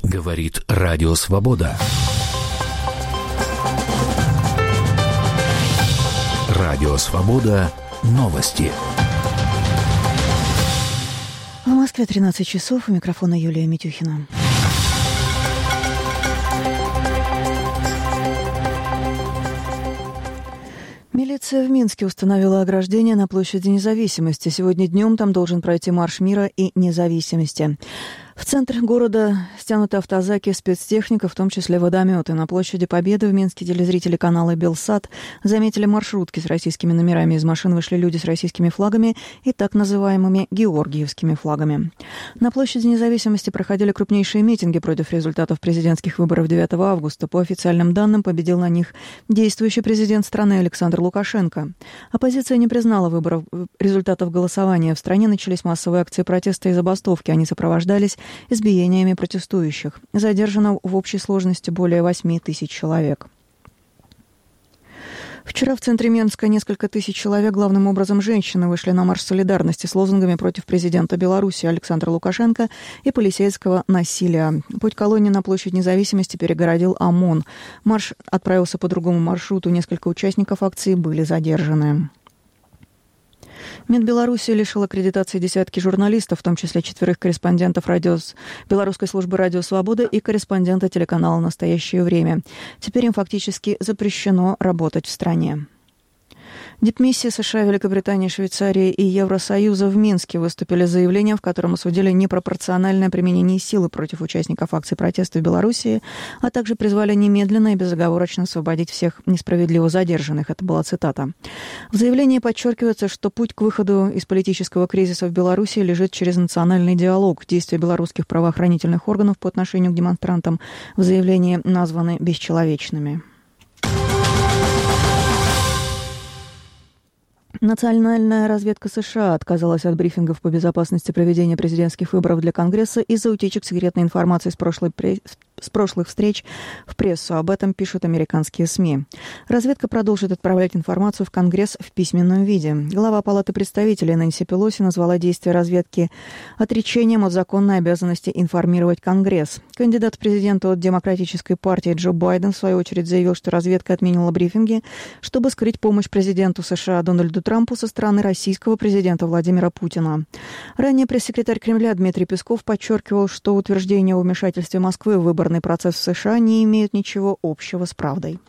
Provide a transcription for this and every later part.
Говорит Радио Свобода. Радио Свобода. Новости. В Москве 13 часов. У микрофона Юлия Митюхина. Милиция в Минске установила ограждение на площади Независимости. Сегодня днем там должен пройти марш мира и независимости. В центр города стянуты автозаки, спецтехника, в том числе водометы. На площади Победы в Минске телезрители канала «Белсат» заметили маршрутки с российскими номерами. Из машин вышли люди с российскими флагами и так называемыми георгиевскими флагами. На площади Независимости проходили крупнейшие митинги против результатов президентских выборов 9 августа. По официальным данным, победил на них действующий президент страны Александр Лукашенко. Оппозиция не признала результатов голосования. В стране начались массовые акции протеста и забастовки. Они сопровождались избиениями протестующих. Задержано в общей сложности более 8 тысяч человек. Вчера в центре Минска несколько тысяч человек, главным образом женщины, вышли на марш солидарности с лозунгами против президента Беларуси Александра Лукашенко и полицейского насилия. Путь колонии на площадь Независимости перегородил ОМОН. Марш отправился по другому маршруту. Несколько участников акции были задержаны. МИД Беларуси лишил аккредитации десятки журналистов, в том числе 4 корреспондентов Белорусской службы «Радио Свобода» и корреспондента телеканала «Настоящее время». Теперь им фактически запрещено работать в стране. Дипмиссии США, Великобритании, Швейцарии и Евросоюза в Минске выступили с заявлением, в котором осудили непропорциональное применение силы против участников акций протеста в Белоруссии, а также призвали немедленно и безоговорочно освободить всех несправедливо задержанных. Это была цитата. В заявлении подчеркивается, что путь к выходу из политического кризиса в Беларуси лежит через национальный диалог. Действия белорусских правоохранительных органов по отношению к демонстрантам в заявлении названы бесчеловечными. Национальная разведка США отказалась от брифингов по безопасности проведения президентских выборов для Конгресса из-за утечек секретной информации с прошлых встреч в прессу. Об этом пишут американские СМИ. Разведка продолжит отправлять информацию в Конгресс в письменном виде. Глава Палаты представителей Нэнси Пелоси назвала действия разведки отречением от законной обязанности информировать Конгресс. Кандидат в президенты от Демократической партии Джо Байден, в свою очередь, заявил, что разведка отменила брифинги, чтобы скрыть помощь президенту США Дональду Трампу со стороны российского президента Владимира Путина. Ранее пресс-секретарь Кремля Дмитрий Песков подчеркивал, что утверждения о вмешательстве Москвы в выборный процесс в США не имеют ничего общего с правдой.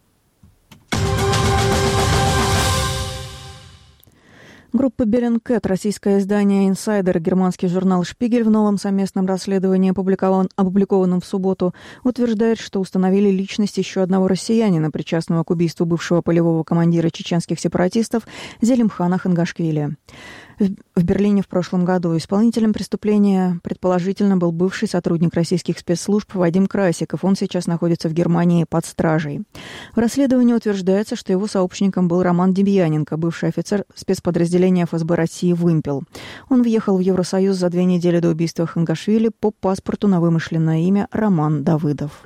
Группа Bellingcat, российское издание «Инсайдер» и германский журнал «Шпигель» в новом совместном расследовании, опубликованном в субботу, утверждает, что установили личность еще одного россиянина, причастного к убийству бывшего полевого командира чеченских сепаратистов Зелимхана Хангашвили. В Берлине в прошлом году исполнителем преступления предположительно был бывший сотрудник российских спецслужб Вадим Красиков. Он сейчас находится в Германии под стражей. В расследовании утверждается, что его сообщником был Роман Демьяненко, бывший офицер спецподразделения ФСБ России «Вымпел». Он въехал в Евросоюз за 2 недели до убийства Хангашвили по паспорту на вымышленное имя Роман Давыдов.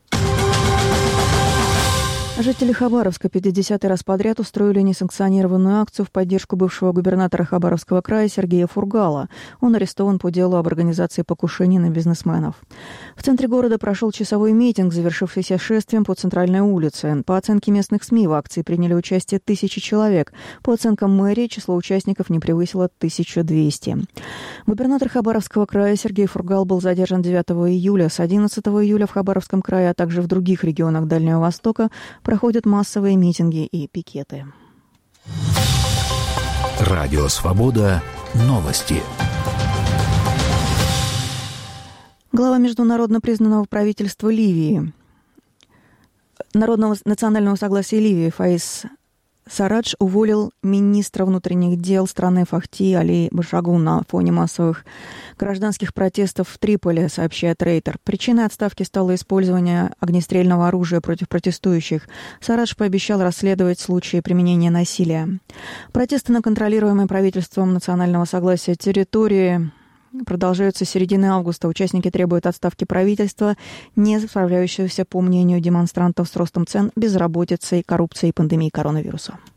Жители Хабаровска 50-й раз подряд устроили несанкционированную акцию в поддержку бывшего губернатора Хабаровского края Сергея Фургала. Он арестован по делу об организации покушений на бизнесменов. В центре города прошел часовой митинг, завершившийся шествием по центральной улице. По оценке местных СМИ в акции приняли участие 1000 человек. По оценкам мэрии число участников не превысило 1200. Губернатор Хабаровского края Сергей Фургал был задержан 9 июля. С 11 июля в Хабаровском крае, а также в других регионах Дальнего Востока проходят массовые митинги и пикеты. Радио Свобода. Новости. Глава международно признанного правительства Ливии, Народного национального согласия Ливии Фаиз Сарадж уволил министра внутренних дел страны Фахти Али Башагу на фоне массовых гражданских протестов в Триполи, сообщает Рейтер. Причиной отставки стало использование огнестрельного оружия против протестующих. Сарадж пообещал расследовать случаи применения насилия. Протесты на контролируемой правительством национального согласия территории продолжаются с середины августа. Участники требуют отставки правительства, не справляющегося, по мнению демонстрантов, с ростом цен, безработицей, коррупцией и пандемией коронавируса.